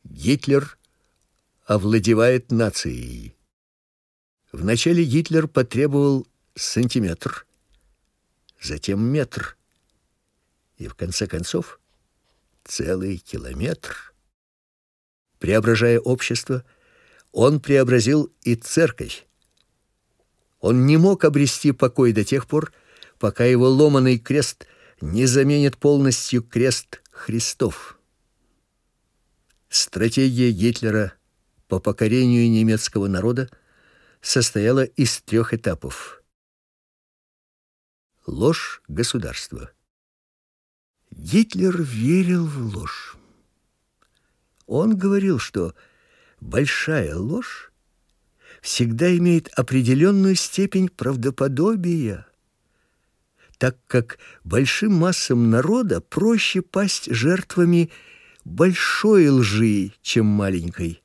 Гитлер овладевает нацией. Вначале Гитлер потребовал сантиметр, затем метр, и в конце концов целый километр. Преображая общество, он преобразил и церковь. Он не мог обрести покой до тех пор, пока его ломаный крест не заменит полностью крест Христов. Стратегия Гитлера по покорению немецкого народа состояла из 3 этапов. Ложь государства. Гитлер верил в ложь. Он говорил, что большая ложь всегда имеет определенную степень правдоподобия, так как большим массам народа проще пасть жертвами большой лжи, чем маленькой.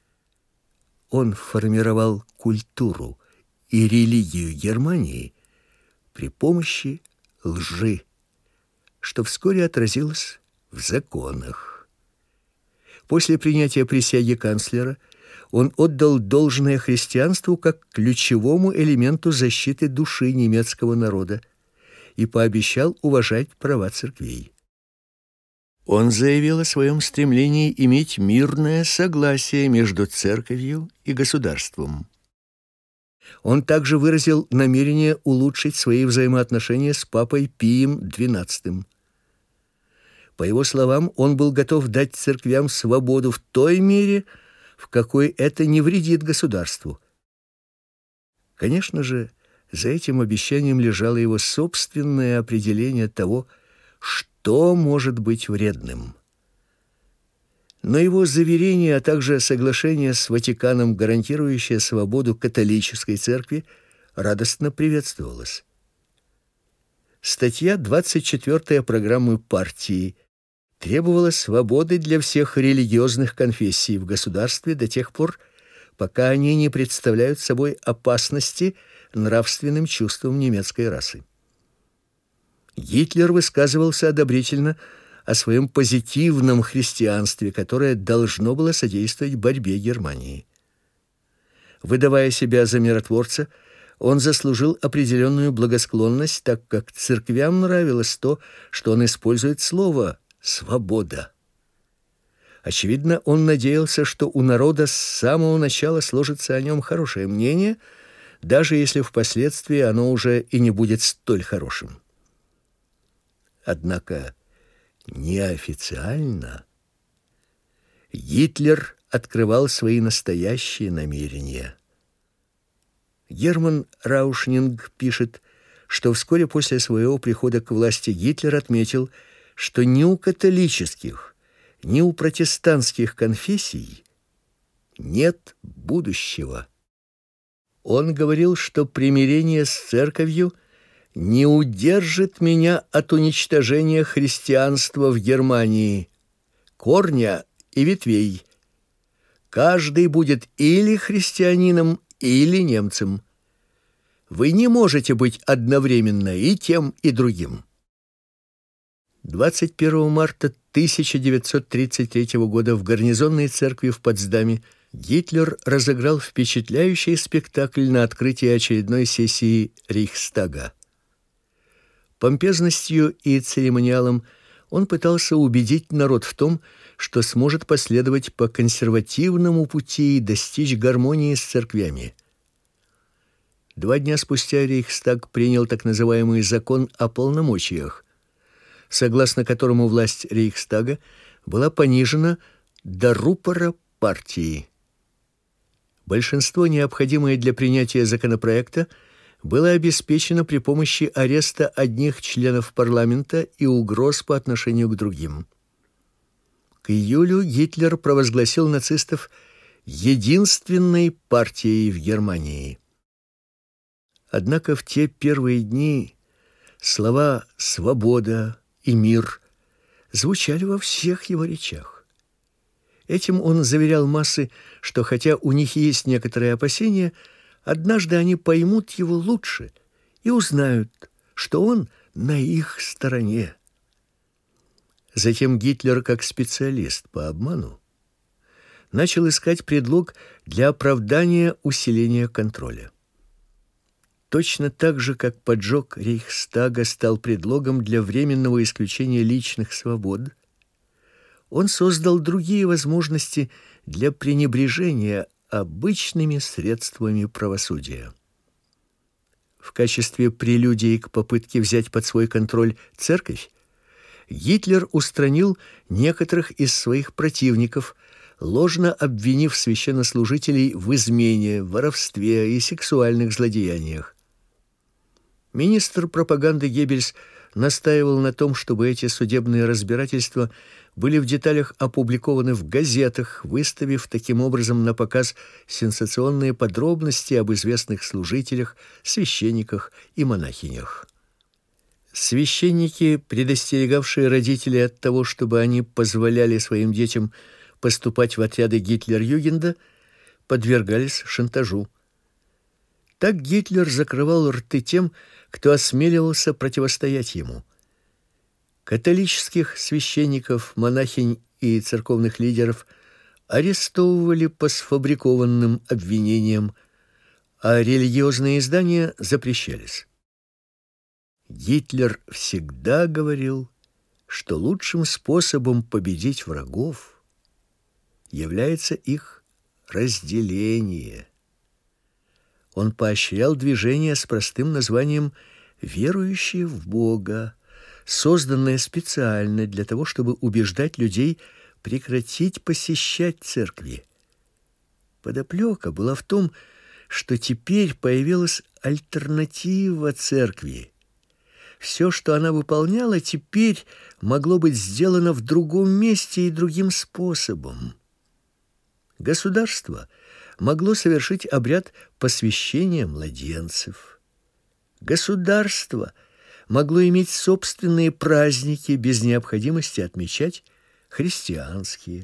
Он формировал культуру и религию Германии при помощи лжи, что вскоре отразилось в законах. После принятия присяги канцлера он отдал должное христианству как ключевому элементу защиты души немецкого народа и пообещал уважать права церквей. Он заявил о своем стремлении иметь мирное согласие между церковью и государством. Он также выразил намерение улучшить свои взаимоотношения с папой Пием XII. По его словам, он был готов дать церквям свободу в той мере, в какой это не вредит государству. Конечно же, за этим обещанием лежало его собственное определение того, что может быть вредным. Но его заверение, а также соглашение с Ватиканом, гарантирующее свободу католической церкви, радостно приветствовалось. Статья 24 программы партии требовала свободы для всех религиозных конфессий в государстве до тех пор, пока они не представляют собой опасности нравственным чувствам немецкой расы. Гитлер высказывался одобрительно о своем позитивном христианстве, которое должно было содействовать борьбе Германии. Выдавая себя за миротворца, он заслужил определенную благосклонность, так как церквям нравилось то, что он использует слово «свобода». Очевидно, он надеялся, что у народа с самого начала сложится о нем хорошее мнение, даже если впоследствии оно уже и не будет столь хорошим. Однако неофициально Гитлер открывал свои настоящие намерения. Герман Раушнинг пишет, что вскоре после своего прихода к власти Гитлер отметил, что ни у католических, ни у протестантских конфессий нет будущего. Он говорил, что примирение с церковью не удержит меня от уничтожения христианства в Германии, корня и ветвей. Каждый будет или христианином, или немцем. Вы не можете быть одновременно и тем, и другим. 21 марта 1933 года в гарнизонной церкви в Потсдаме Гитлер разыграл впечатляющий спектакль на открытии очередной сессии Рейхстага. Помпезностью и церемониалом он пытался убедить народ в том, что сможет последовать по консервативному пути и достичь гармонии с церквями. 2 дня спустя Рейхстаг принял так называемый закон о полномочиях, согласно которому власть Рейхстага была понижена до рупора партии. Большинство, необходимое для принятия законопроекта, было обеспечено при помощи ареста одних членов парламента и угроз по отношению к другим. К июлю Гитлер провозгласил нацистов единственной партией в Германии. Однако в те первые дни слова «свобода» и «мир» звучали во всех его речах. Этим он заверял массы, что хотя у них есть некоторые опасения, однажды они поймут его лучше и узнают, что он на их стороне. Затем Гитлер, как специалист по обману, начал искать предлог для оправдания усиления контроля. Точно так же, как поджог Рейхстага стал предлогом для временного исключения личных свобод, он создал другие возможности для пренебрежения обычными средствами правосудия. В качестве прелюдии к попытке взять под свой контроль церковь, Гитлер устранил некоторых из своих противников, ложно обвинив священнослужителей в измене, воровстве и сексуальных злодеяниях. Министр пропаганды Геббельс настаивал на том, чтобы эти судебные разбирательства были в деталях опубликованы в газетах, выставив таким образом на показ сенсационные подробности об известных служителях, священниках и монахинях. Священники, предостерегавшие родителей от того, чтобы они позволяли своим детям поступать в отряды Гитлер-Югенда, подвергались шантажу. Так Гитлер закрывал рты тем, кто осмеливался противостоять ему. Католических священников, монахинь и церковных лидеров арестовывали по сфабрикованным обвинениям, а религиозные издания запрещались. Гитлер всегда говорил, что лучшим способом победить врагов является их разделение. Он поощрял движение с простым названием «Верующие в Бога», созданное специально для того, чтобы убеждать людей прекратить посещать церкви. Подоплека была в том, что теперь появилась альтернатива церкви. Все, что она выполняла, теперь могло быть сделано в другом месте и другим способом. Государство могло совершить обряд посвящения младенцев. Государство могло иметь собственные праздники без необходимости отмечать христианские.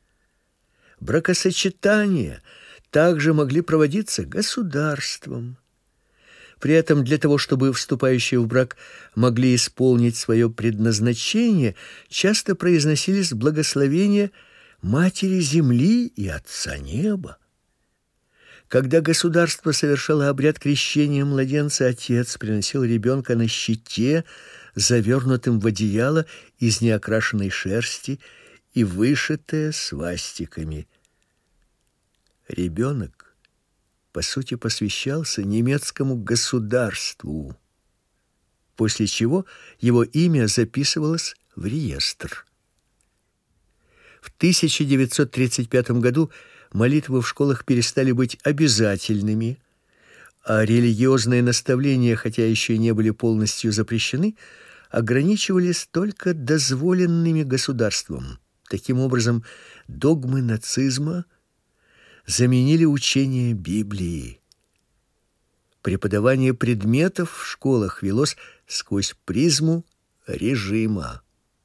Бракосочетания также могли проводиться государством. При этом для того, чтобы вступающие в брак могли исполнить свое предназначение, часто произносились благословения Матери Земли и Отца Неба. Когда государство совершало обряд крещения младенца, отец приносил ребенка на щите, завернутым в одеяло из неокрашенной шерсти и вышитое свастиками. Ребенок, по сути, посвящался немецкому государству, после чего его имя записывалось в реестр. В 1935 году молитвы в школах перестали быть обязательными, а религиозные наставления, хотя еще не были полностью запрещены, ограничивались только дозволенными государством. Таким образом, догмы нацизма заменили учение Библии. Преподавание предметов в школах велось сквозь призму режима.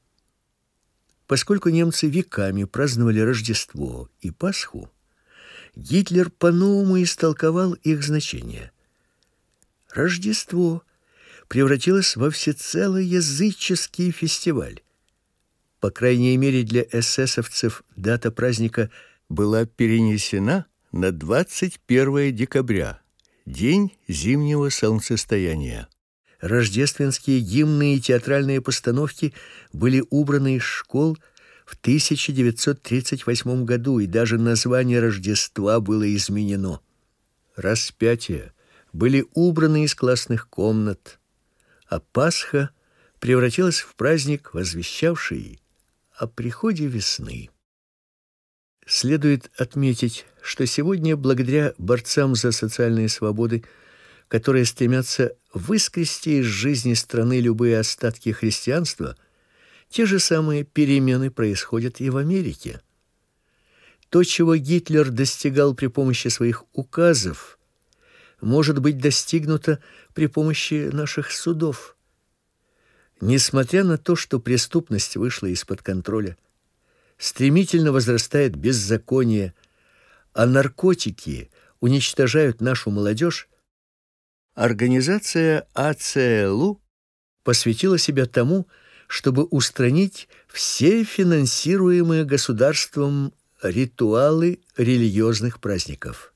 Поскольку немцы веками праздновали Рождество и Пасху, Гитлер по-новому истолковал их значение. Рождество превратилось во всецело языческий фестиваль. По крайней мере, для эсэсовцев дата праздника была перенесена на 21 декабря, день зимнего солнцестояния. Рождественские гимны и театральные постановки были убраны из школ в 1938 году, и даже название Рождества было изменено. Распятия были убраны из классных комнат, а Пасха превратилась в праздник, возвещавший о приходе весны. Следует отметить, что сегодня, благодаря борцам за социальные свободы, которые стремятся выскрести из жизни страны любые остатки христианства, те же самые перемены происходят и в Америке. То, чего Гитлер достигал при помощи своих указов, может быть достигнуто при помощи наших судов. Несмотря на то, что преступность вышла из-под контроля, стремительно возрастает беззаконие, а наркотики уничтожают нашу молодежь, организация АЦЛУ посвятила себя тому, чтобы устранить все финансируемые государством ритуалы религиозных праздников.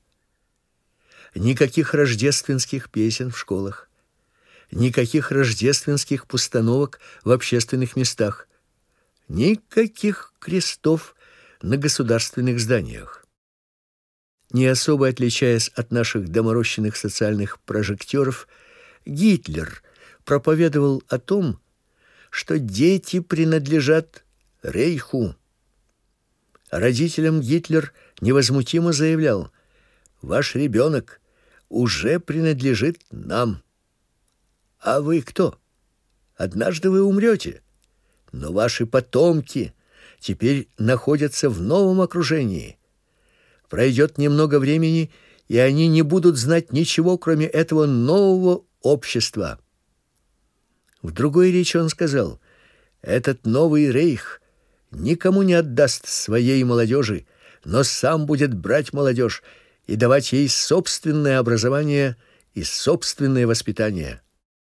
Никаких рождественских песен в школах, никаких рождественских постановок в общественных местах, никаких крестов на государственных зданиях. Не особо отличаясь от наших доморощенных социальных прожекторов, Гитлер проповедовал о том, что дети принадлежат Рейху. Родителям Гитлер невозмутимо заявлял: «Ваш ребенок уже принадлежит нам. А вы кто? Однажды вы умрете, но ваши потомки теперь находятся в новом окружении. Пройдет немного времени, и они не будут знать ничего, кроме этого нового общества». В другой речи он сказал: «Этот новый рейх никому не отдаст своей молодежи, но сам будет брать молодежь и давать ей собственное образование и собственное воспитание».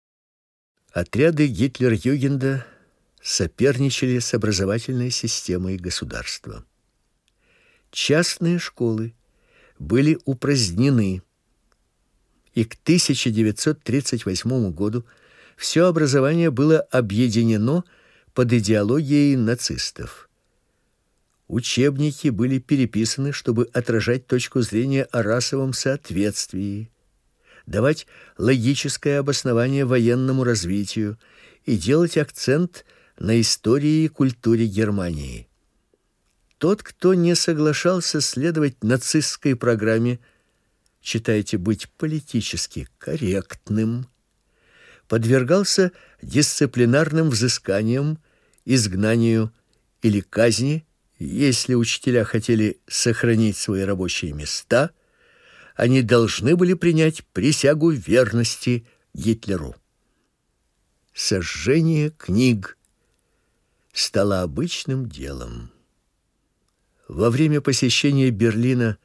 Отряды Гитлер-Югенда соперничали с образовательной системой государства. Частные школы были упразднены, и к 1938 году все образование было объединено под идеологией нацистов. Учебники были переписаны, чтобы отражать точку зрения о расовом соответствии, давать логическое обоснование военному развитию и делать акцент на истории и культуре Германии. Тот, кто не соглашался следовать нацистской программе, читайте, быть политически корректным, подвергался дисциплинарным взысканиям, изгнанию или казни. Если учителя хотели сохранить свои рабочие места, они должны были принять присягу верности Гитлеру. Сожжение книг стало обычным делом. Во время посещения Берлина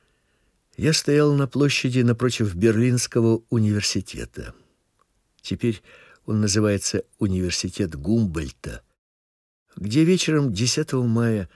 я стоял на площади напротив Берлинского университета. Теперь он называется Университет Гумбольдта, где вечером 10 мая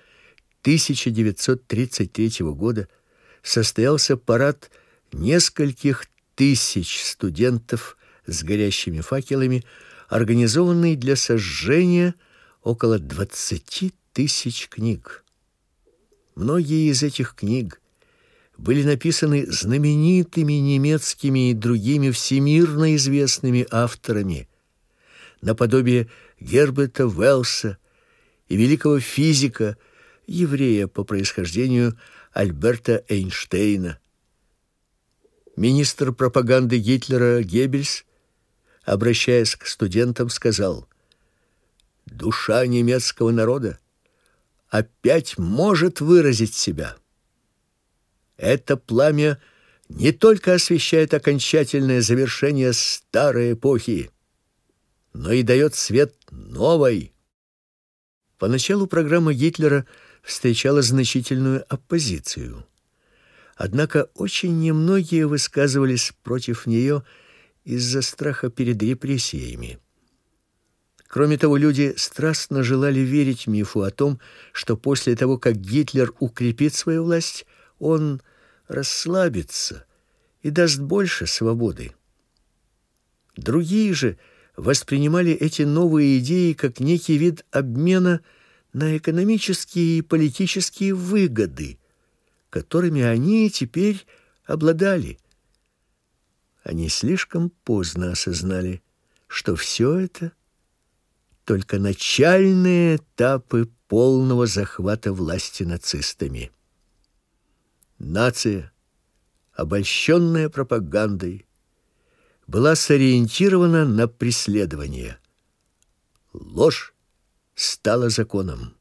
1933 года состоялся парад нескольких тысяч студентов с горящими факелами, организованный для сожжения около 20 тысяч книг. Многие из этих книг были написаны знаменитыми немецкими и другими всемирно известными авторами, наподобие Герберта Уэллса и великого физика, еврея по происхождению Альберта Эйнштейна. Министр пропаганды Гитлера Геббельс, обращаясь к студентам, сказал: «Душа немецкого народа опять может выразить себя. Это пламя не только освещает окончательное завершение старой эпохи, но и дает свет новой». Поначалу программа Гитлера встречала значительную оппозицию. Однако очень немногие высказывались против нее из-за страха перед репрессиями. Кроме того, люди страстно желали верить мифу о том, что после того, как Гитлер укрепит свою власть, он расслабится и даст больше свободы. Другие же воспринимали эти новые идеи как некий вид обмена на экономические и политические выгоды, которыми они теперь обладали. Они слишком поздно осознали, что все это только начальные этапы полного захвата власти нацистами. Нация, обольщенная пропагандой, была сориентирована на преследование. Ложь стала законом.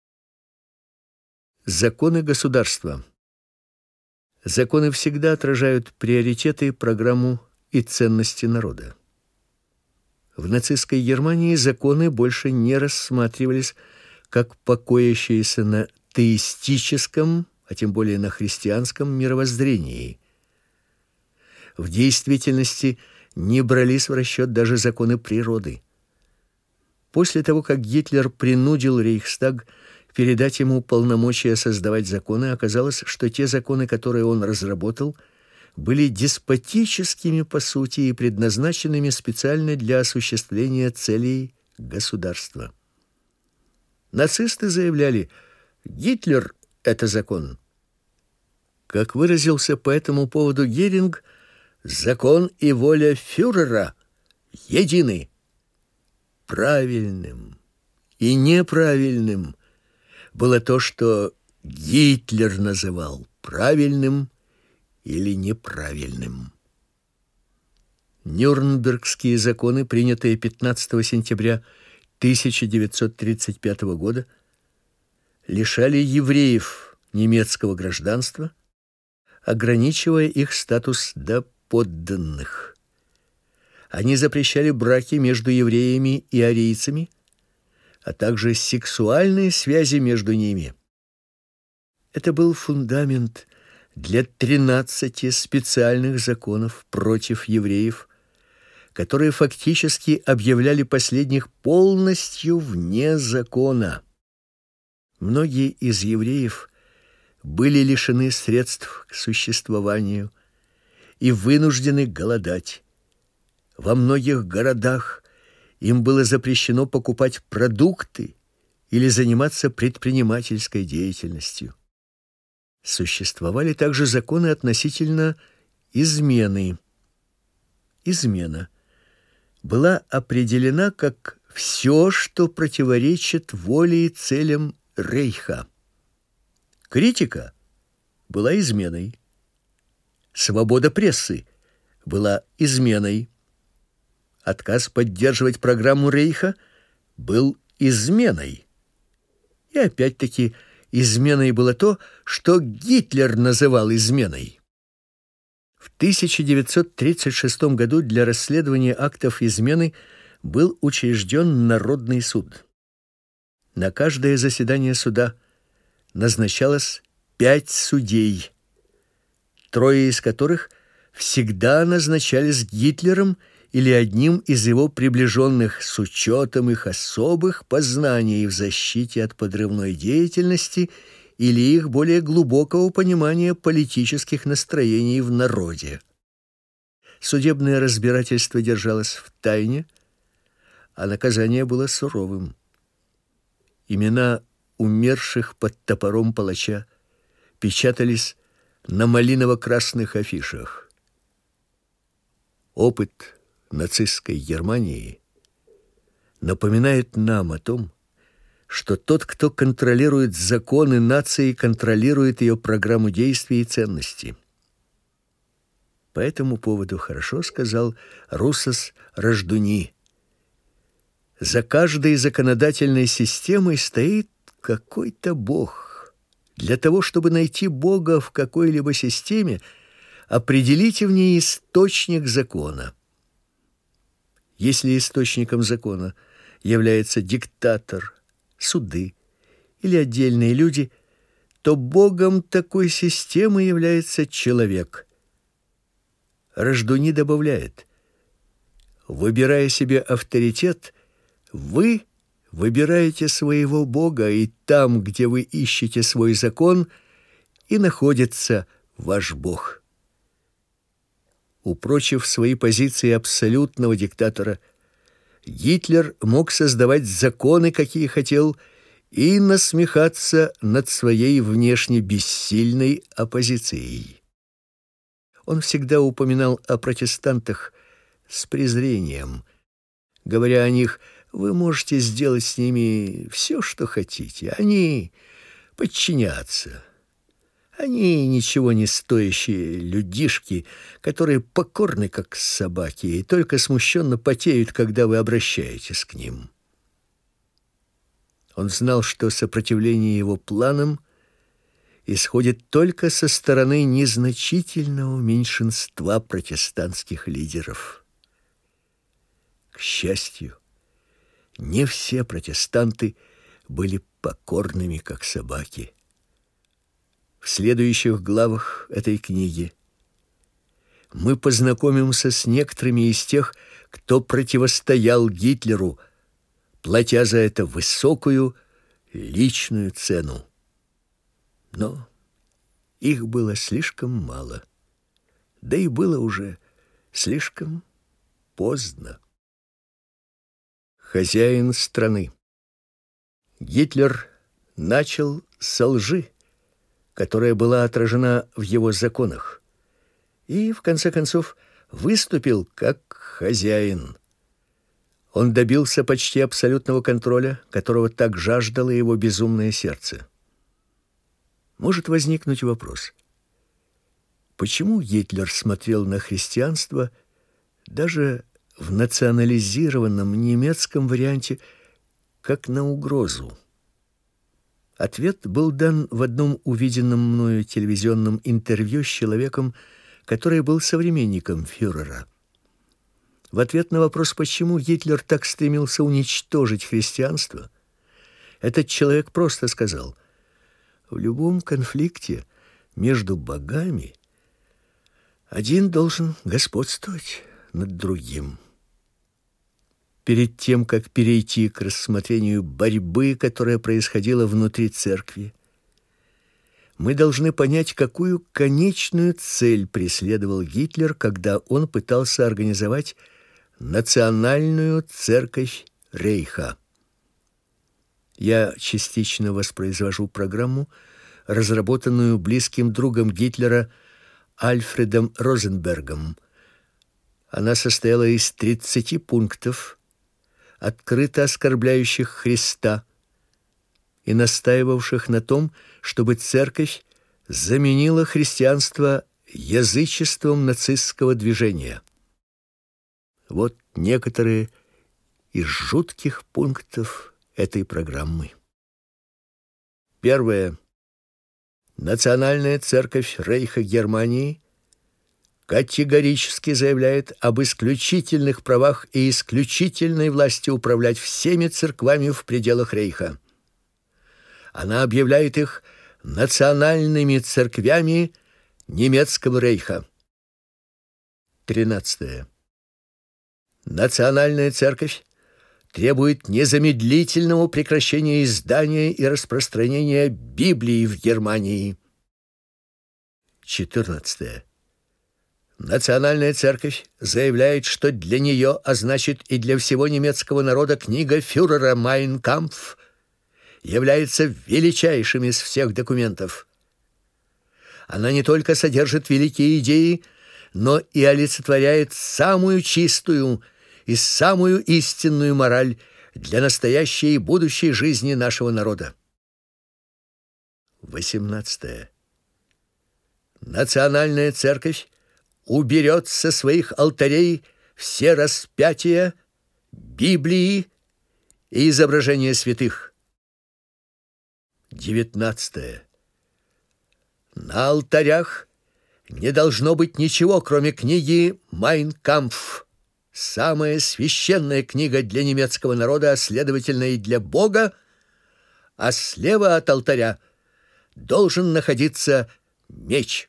Законы государства. Законы всегда отражают приоритеты, программу и ценности народа. В нацистской Германии законы больше не рассматривались как покоящиеся на теистическом, а тем более на христианском мировоззрении. В действительности не брались в расчет даже законы природы. После того, как Гитлер принудил Рейхстаг передать ему полномочия создавать законы, оказалось, что те законы, которые он разработал, были деспотическими по сути и предназначенными специально для осуществления целей государства. Нацисты заявляли: «Гитлер – это закон». Как выразился по этому поводу Геринг, закон и воля фюрера едины. Правильным и неправильным было то, что Гитлер называл правильным или неправильным. Нюрнбергские законы, принятые 15 сентября 1935 года, лишали евреев немецкого гражданства, ограничивая их статус до подданных. Они запрещали браки между евреями и арийцами, а также сексуальные связи между ними. Это был фундамент для 13 специальных законов против евреев, которые фактически объявляли последних полностью вне закона. Многие из евреев были лишены средств к существованию и вынуждены голодать. Во многих городах им было запрещено покупать продукты или заниматься предпринимательской деятельностью. Существовали также законы относительно измены. Измена была определена как все, что противоречит воле и целям Рейха. Критика была изменой. Свобода прессы была изменой. Отказ поддерживать программу Рейха был изменой. И опять-таки изменой было то, что Гитлер называл изменой. В 1936 году для расследования актов измены был учрежден Народный суд. На каждое заседание суда назначалось 5 судей, 3 из которых всегда назначались Гитлером или одним из его приближенных с учетом их особых познаний в защите от подрывной деятельности или их более глубокого понимания политических настроений в народе. Судебное разбирательство держалось в тайне, а наказание было суровым. Имена умерших под топором палача печатались на малиново-красных афишах. Опыт нацистской Германии напоминает нам о том, что тот, кто контролирует законы нации, контролирует ее программу действий и ценностей. По этому поводу хорошо сказал Руссос Рождуни: «За каждой законодательной системой стоит какой-то Бог. Для того, чтобы найти Бога в какой-либо системе, определите в ней источник закона. Если источником закона является диктатор, суды или отдельные люди, то Богом такой системы является человек». Рождуни добавляет: «Выбирая себе авторитет, вы выбираете своего Бога, и там, где вы ищете свой закон, и находится ваш Бог». Упрочив свои позиции абсолютного диктатора, Гитлер мог создавать законы, какие хотел, и насмехаться над своей внешне бессильной оппозицией. Он всегда упоминал о протестантах с презрением, говоря о них: «Вы можете сделать с ними все, что хотите. Они подчинятся. Они ничего не стоящие людишки, которые покорны, как собаки, и только смущенно потеют, когда вы обращаетесь к ним». Он знал, что сопротивление его планам исходит только со стороны незначительного меньшинства протестантских лидеров. К счастью, не все протестанты были покорными, как собаки. В следующих главах этой книги мы познакомимся с некоторыми из тех, кто противостоял Гитлеру, платя за это высокую личную цену. Но их было слишком мало, да и было уже слишком поздно. Хозяин страны. Гитлер начал со лжи, которая была отражена в его законах, и, в конце концов, выступил как хозяин. Он добился почти абсолютного контроля, которого так жаждало его безумное сердце. Может возникнуть вопрос: почему Гитлер смотрел на христианство даже в национализированном немецком варианте как на угрозу? Ответ был дан в одном увиденном мною телевизионном интервью с человеком, который был современником фюрера. В ответ на вопрос, почему Гитлер так стремился уничтожить христианство, этот человек просто сказал: в любом конфликте между богами один должен господствовать над другим. Перед тем, как перейти к рассмотрению борьбы, которая происходила внутри церкви, мы должны понять, какую конечную цель преследовал Гитлер, когда он пытался организовать национальную церковь Рейха. Я частично воспроизвожу программу, разработанную близким другом Гитлера Альфредом Розенбергом. Она состояла из 30 пунктов, открыто оскорбляющих Христа и настаивавших на том, чтобы церковь заменила христианство язычеством нацистского движения. Вот некоторые из жутких пунктов этой программы. Первое. Национальная церковь Рейха Германии категорически заявляет об исключительных правах и исключительной власти управлять всеми церквами в пределах Рейха. Она объявляет их национальными церквями немецкого Рейха. 13. Национальная церковь требует незамедлительного прекращения издания и распространения Библии в Германии. 14. Национальная церковь заявляет, что для нее, а значит и для всего немецкого народа, книга фюрера «Майн Кампф» является величайшим из всех документов. Она не только содержит великие идеи, но и олицетворяет самую чистую и самую истинную мораль для настоящей и будущей жизни нашего народа. 18. Национальная церковь уберет со своих алтарей все распятия, Библии и изображения святых. 19. На алтарях не должно быть ничего, кроме книги «Майн Кампф», самая священная книга для немецкого народа, а следовательно и для Бога, а слева от алтаря должен находиться меч.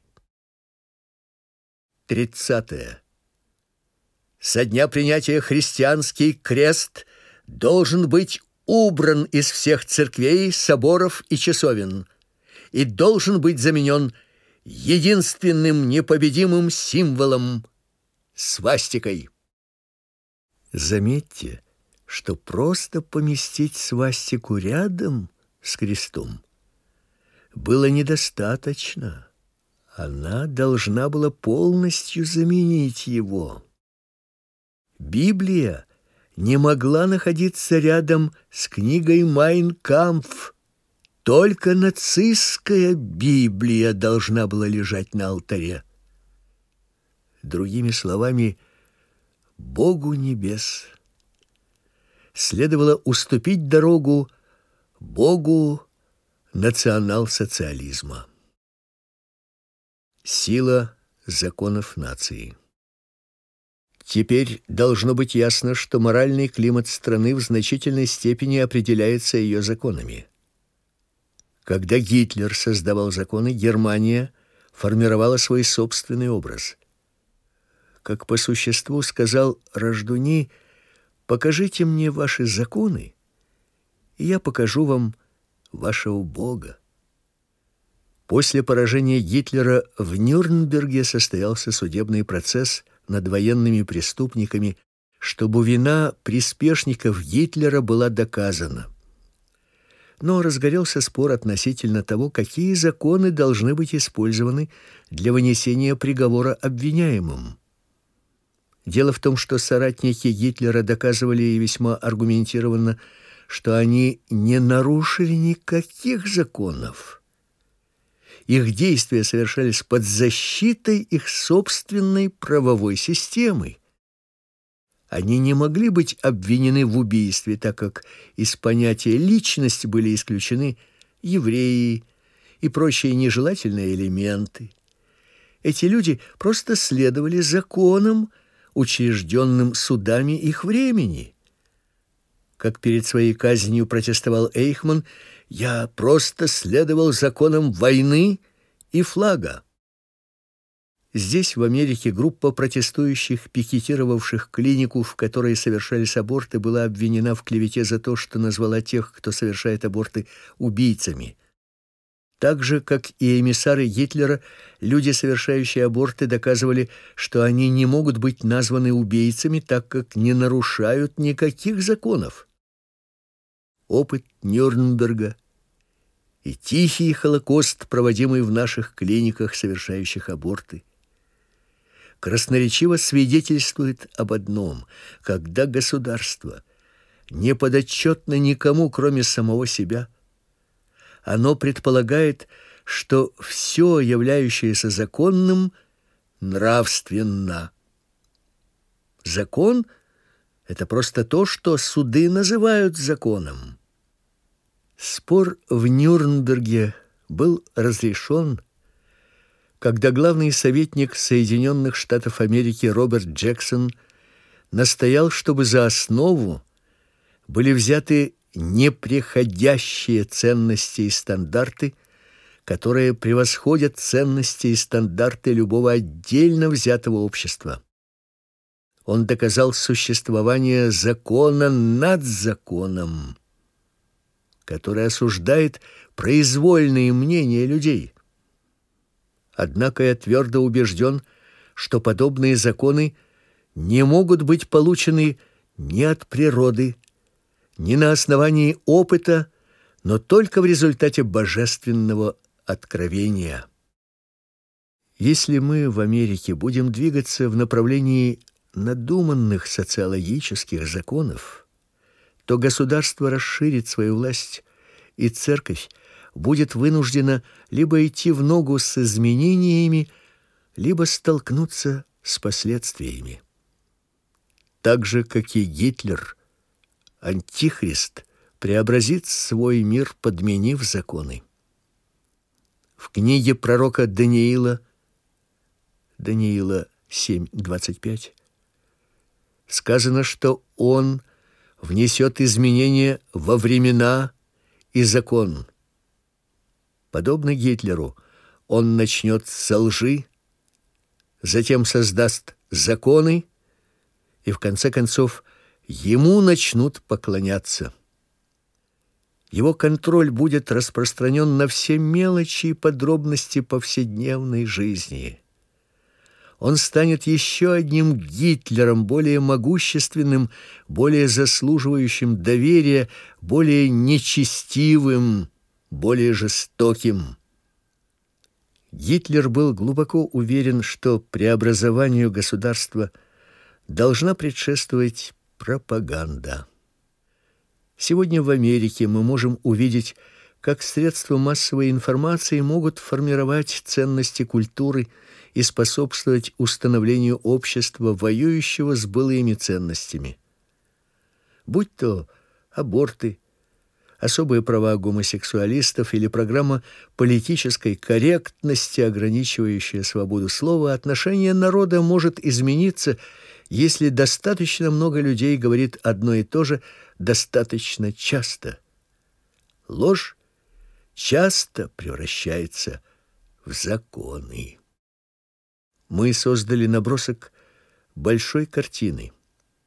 30. Со дня принятия христианский крест должен быть убран из всех церквей, соборов и часовен и должен быть заменен единственным непобедимым символом — свастикой. Заметьте, что просто поместить свастику рядом с крестом было недостаточно. Она должна была полностью заменить его. Библия не могла находиться рядом с книгой «Майн Кампф». Только нацистская Библия должна была лежать на алтаре. Другими словами, Богу небес следовало уступить дорогу Богу национал-социализма. Сила законов нации. Теперь должно быть ясно, что моральный климат страны в значительной степени определяется ее законами. Когда Гитлер создавал законы, Германия формировала свой собственный образ. Как по существу сказал Рождуни: «Покажите мне ваши законы, и я покажу вам вашего Бога. После поражения Гитлера в Нюрнберге состоялся судебный процесс над военными преступниками, чтобы вина приспешников Гитлера была доказана. Но разгорелся спор относительно того, какие законы должны быть использованы для вынесения приговора обвиняемым. Дело в том, что соратники Гитлера доказывали и весьма аргументированно, что они не нарушили никаких законов. Их действия совершались под защитой их собственной правовой системы. Они не могли быть обвинены в убийстве, так как из понятия «личность» были исключены евреи и прочие нежелательные элементы. Эти люди просто следовали законам, учрежденным судами их времени. Как перед своей казнью протестовал Эйхман: «Я просто следовал законам войны и флага». Здесь, в Америке, группа протестующих, пикетировавших клинику, в которой совершались аборты, была обвинена в клевете за то, что назвала тех, кто совершает аборты, убийцами. Так же, как и эмиссары Гитлера, люди, совершающие аборты, доказывали, что они не могут быть названы убийцами, так как не нарушают никаких законов. Опыт Нюрнберга и тихий Холокост, проводимый в наших клиниках, совершающих аборты, красноречиво свидетельствует об одном: когда государство не подотчетно никому, кроме самого себя, оно предполагает, что все, являющееся законным, нравственно. Закон — это просто то, что суды называют законом. Спор в Нюрнберге был разрешен, когда главный советник Соединенных Штатов Америки Роберт Джексон настоял, чтобы за основу были взяты непреходящие ценности и стандарты, которые превосходят ценности и стандарты любого отдельно взятого общества. Он доказал существование закона над законом, который осуждает произвольные мнения людей. Однако я твердо убежден, что подобные законы не могут быть получены ни от природы, ни на основании опыта, но только в результате божественного откровения. Если мы в Америке будем двигаться в направлении надуманных социологических законов, то государство расширит свою власть, и церковь будет вынуждена либо идти в ногу с изменениями, либо столкнуться с последствиями. Так же, как и Гитлер, Антихрист преобразит свой мир, подменив законы. В книге пророка Даниила 7:25 сказано, что он внесет изменения во времена и закон. Подобно Гитлеру, он начнет со лжи, затем создаст законы, и в конце концов ему начнут поклоняться. Его контроль будет распространен на все мелочи и подробности повседневной жизни. Он станет еще одним Гитлером, более могущественным, более заслуживающим доверия, более нечестивым, более жестоким. Гитлер был глубоко уверен, что преобразованию государства должна предшествовать пропаганда. Сегодня в Америке мы можем увидеть, как средства массовой информации могут формировать ценности культуры и способствовать установлению общества, воюющего с былыми ценностями. Будь то аборты, особые права гомосексуалистов или программа политической корректности, ограничивающая свободу слова, отношение народа может измениться, если достаточно много людей говорит одно и то же достаточно часто. Ложь часто превращается в законы. Мы создали набросок большой картины.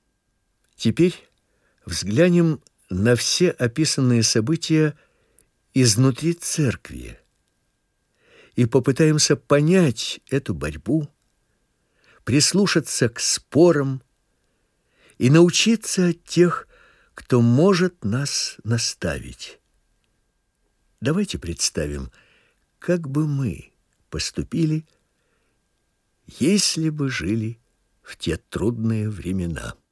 Теперь взглянем на все описанные события изнутри церкви и попытаемся понять эту борьбу, прислушаться к спорам и научиться от тех, кто может нас наставить. Давайте представим, как бы мы поступили, если бы жили в те трудные времена.